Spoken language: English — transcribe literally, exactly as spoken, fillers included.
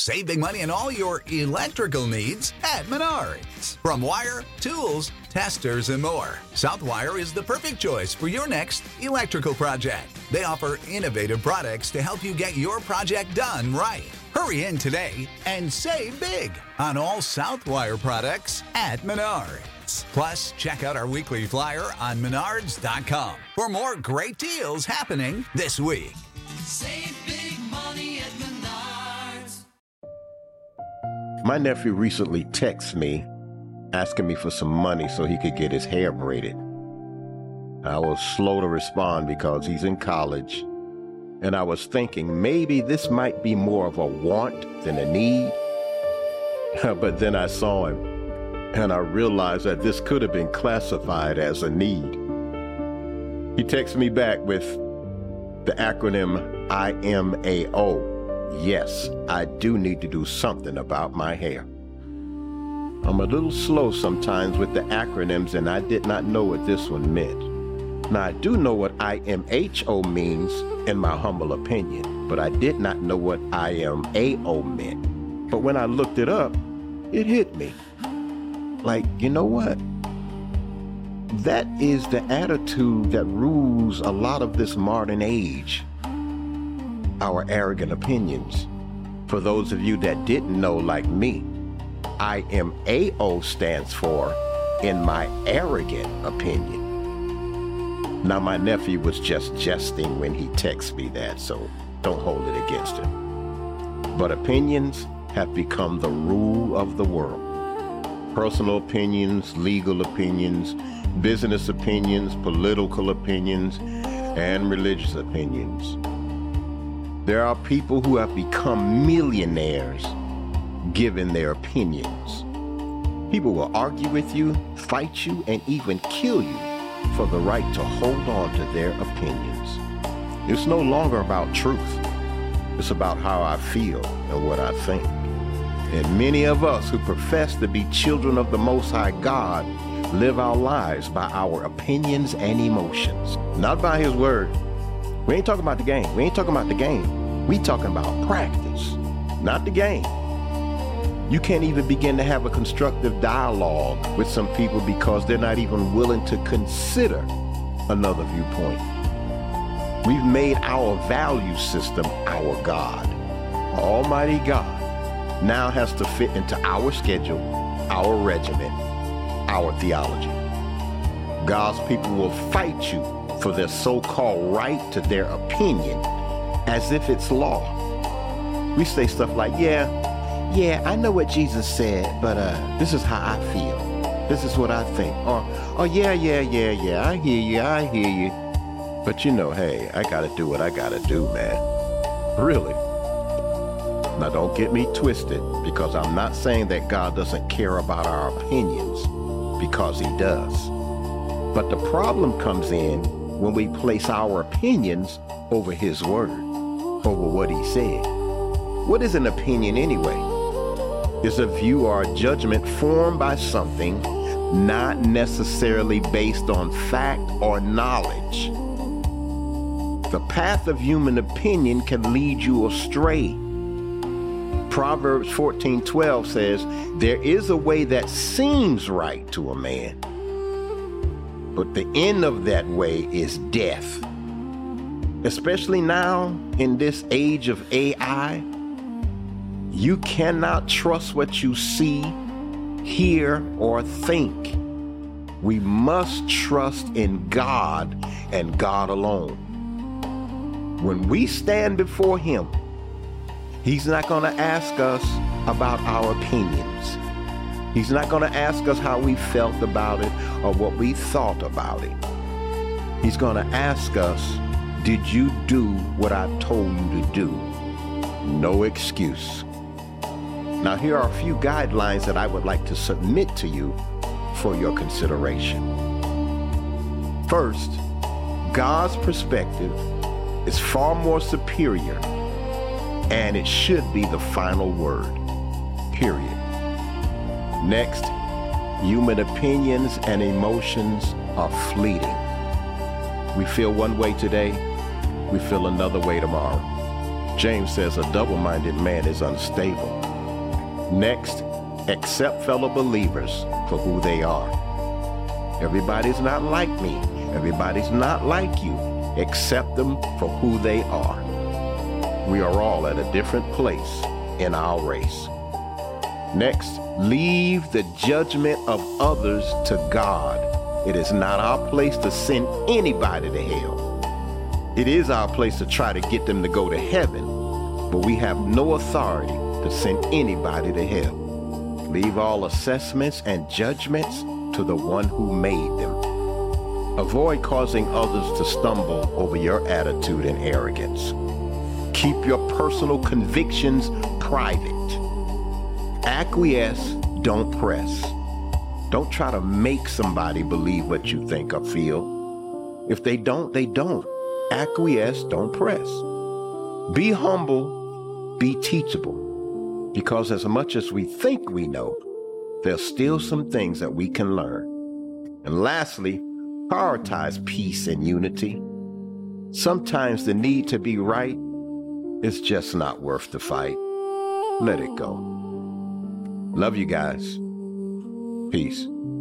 Save big money on all your electrical needs at Menards. From wire, tools, testers, and more, Southwire is the perfect choice for your next electrical project. They offer innovative products to help you get your project done right. Hurry in today and save big on all Southwire products at Menards. Plus, check out our weekly flyer on menards dot com for more great deals happening this week. Save big money at Menards. My nephew recently texted me asking me for some money so he could get his hair braided. I was slow to respond because he's in college, and I was thinking maybe this might be more of a want than a need. But then I saw him, and I realized that this could have been classified as a need. He texted me back with the acronym I M A O. Yes, I do need to do something about my hair. I'm a little slow sometimes with the acronyms, and I did not know what this one meant. Now, I do know what I M H O means in my humble opinion, but I did not know what I M A O meant. But when I looked it up, it hit me. Like, you know what? That is the attitude that rules a lot of this modern age. Our arrogant opinions. For those of you that didn't know, like me, I M A O stands for in my arrogant opinion. Now, my nephew was just jesting when he texted me that, so don't hold it against him. But opinions have become the rule of the world. Personal opinions, legal opinions, business opinions, political opinions, and religious opinions. There are people who have become millionaires given their opinions. People will argue with you, fight you, and even kill you for the right to hold on to their opinions. It's no longer about truth. It's about how I feel and what I think. And many of us who profess to be children of the Most High God live our lives by our opinions and emotions, not by His word. We ain't talking about the game. We ain't talking about the game. We talking about practice, not the game. You can't even begin to have a constructive dialogue with some people because they're not even willing to consider another viewpoint. We've made our value system our God. Almighty God now has to fit into our schedule, our regimen, our theology. God's people will fight you for their so-called right to their opinion as if it's law. We say stuff like, yeah, yeah, I know what Jesus said, but uh, this is how I feel. This is what I think. Or, oh, yeah, yeah, yeah, yeah, I hear you, I hear you. But you know, hey, I gotta do what I gotta do, man. Really. Now, don't get me twisted, because I'm not saying that God doesn't care about our opinions, because He does. But the problem comes in when we place our opinions over His word, over what He said. What is an opinion anyway? It's a view or a judgment formed by something not necessarily based on fact or knowledge. The path of human opinion can lead you astray. Proverbs fourteen twelve says, there is a way that seems right to a man, but the end of that way is death. Especially now in this age of A I, you cannot trust what you see, hear, or think. We must trust in God and God alone. When we stand before Him, He's not going to ask us about our opinions. He's not going to ask us how we felt about it or what we thought about it. He's going to ask us, did you do what I told you to do? No excuse. Now, here are a few guidelines that I would like to submit to you for your consideration. First, God's perspective is far more superior, and it should be the final word, period. Next, human opinions and emotions are fleeting. We feel one way today, we feel another way tomorrow. James says a double-minded man is unstable. Next, accept fellow believers for who they are. Everybody's not like me. Everybody's not like you. Accept them for who they are. We are all at a different place in our race. Next, leave the judgment of others to God. It is not our place to send anybody to hell. It is our place to try to get them to go to heaven, but we have no authority to send anybody to hell. Leave all assessments and judgments to the one who made them. Avoid causing others to stumble over your attitude and arrogance. Keep your personal convictions private. Acquiesce, don't press. Don't try to make somebody believe what you think or feel. If they don't, they don't. Acquiesce, don't press. Be humble, be teachable. Because as much as we think we know, there's still some things that we can learn. And lastly, prioritize peace and unity. Sometimes the need to be right is just not worth the fight. Let it go. Love you guys. Peace.